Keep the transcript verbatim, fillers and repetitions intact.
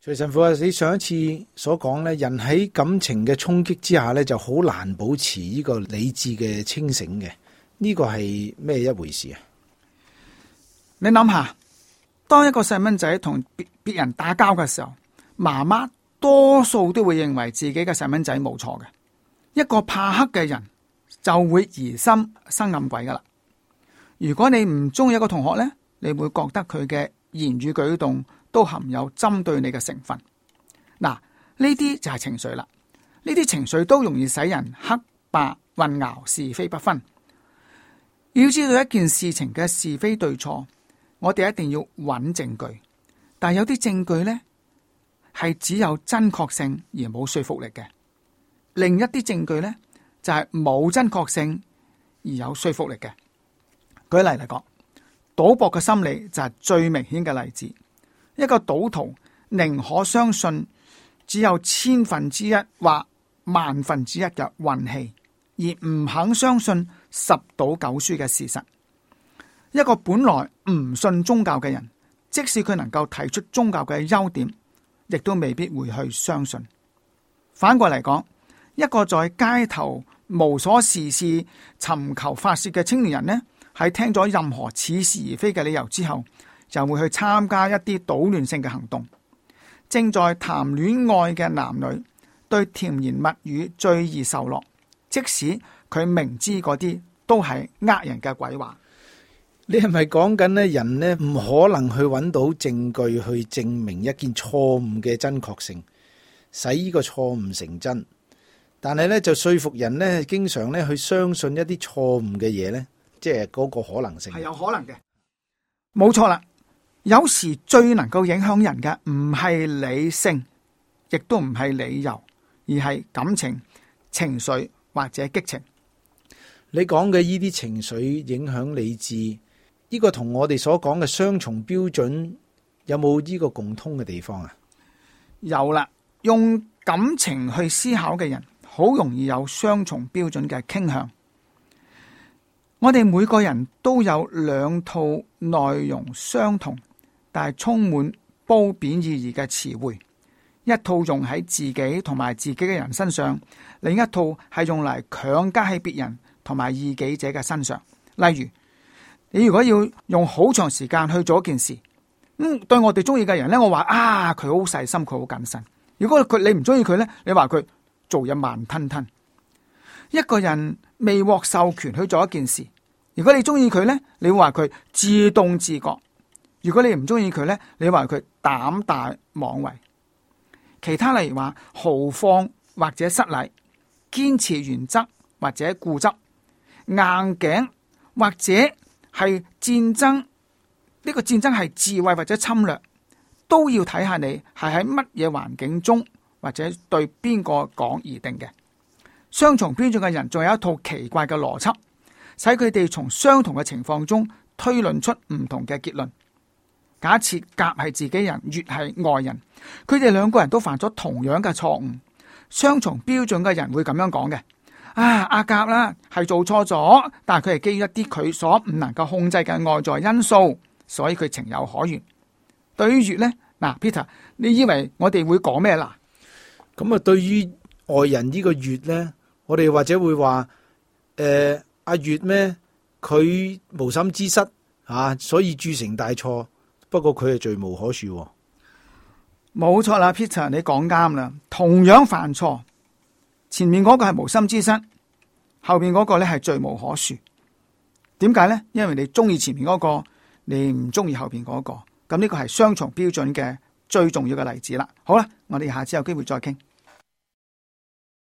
徐神父啊，你上一次所講咧，人喺感情嘅衝擊之下咧，就好難保持呢個理智嘅清醒嘅。呢個係咩一回事啊？ 你諗下，當一個細蚊仔同別別人打交嘅時候，媽媽多數都會認為自己嘅細蚊仔冇錯嘅。一個怕黑嘅人就會疑心生暗鬼噶啦。如果你唔中意一個同學呢，你會覺得佢嘅言語舉動都含有針對你嘅成分。嗱，呢啲就係情緒啦。呢啲情緒都容易使人黑白混淆，是非不分。要知道一件事情嘅是非對錯，我哋一定要揾證據。但係有啲證據呢，係只有真確性而冇說服力嘅。另一啲證據呢，就係冇真確性而有說服力嘅。舉例嚟講，賭博嘅心理就係最明顯嘅例子。一個賭徒寧可相信只有千分之一或萬分之一嘅運氣，而唔肯相信十賭九輸嘅事實。一個本來唔信宗教嘅人，即使佢能夠提出宗教嘅優點，亦都未必會去相信。反過嚟講，一個在街頭無所事事尋求發洩嘅青年人呢，喺聽咗任何似是而非嘅理由之後，就會去參加一啲搗亂性嘅行動。正在談戀愛嘅男女對甜言蜜語最易受落，即使佢明知嗰啲都係呃人嘅鬼話。 你係咪講緊咧？人呢唔可能去揾到證據去證明一件錯誤嘅真確性，使呢個錯誤成真。但係咧就說服人咧，經常咧去相信一啲錯誤嘅嘢咧，即係嗰個可能性係有可能嘅，冇錯啦。有時最能夠影響人嘅唔係理性，亦都唔係理由，而係感情、情緒或者激情。 你講嘅呢啲情緒影響理智，呢個同我哋所講嘅雙重標準有冇呢個共通嘅地方啊？ 有啦，用感情去思考嘅人，好容易有雙重標準嘅傾向。我哋每個人都有兩套內容相同，但係充滿褒貶意義嘅詞彙，一套用喺自己同埋自己嘅人身上，另一套係用嚟強加喺別人同埋異己者嘅身上。例如，你如果要用好長時間去做一件事，嗯，對我哋中意嘅人呢，我話啊，佢好細心，佢好謹慎。如果佢你唔中意佢呢，你話佢做嘢慢吞吞。一個人未獲授權去做一件事，如果你中意佢呢，你會話佢自動自覺。如果你唔中意佢呢，你話佢膽大妄為。其他例如話豪放或者失禮，堅持原則或者固執，硬頸或者係戰爭，呢個戰爭係智慧或者侵略，都要睇下你係喺乜嘢環境中或者對邊個講而定嘅。雙重標準嘅人仲有一套奇怪嘅邏輯，使佢哋從相同嘅情況中推論出唔同嘅結論。假設甲係自己人，乙係外人，佢哋兩個人都犯咗同樣嘅錯誤。雙重標準嘅人會咁樣講嘅：啊，阿甲啦係做錯咗，但係佢係基於一啲佢所唔能夠控制嘅外在因素，所以佢情有可原。對於乙呢，嗱 Peter， 你以為我哋會講咩啦？ 咁啊，對於外人呢個乙呢，我哋或者會話：誒、呃，阿乙咩？佢無心之失啊，所以鑄成大錯。不過佢係罪無可恕。 冇錯啦 Peter， 你講啱啦。同樣犯錯，前面嗰個係無心之失，後面嗰個咧係罪無可恕。點解呢？因為你中意前面嗰個，你唔中意後面嗰個。咁呢個係雙重標準嘅最重要嘅例子啦。好啦，我哋下次有機會再傾。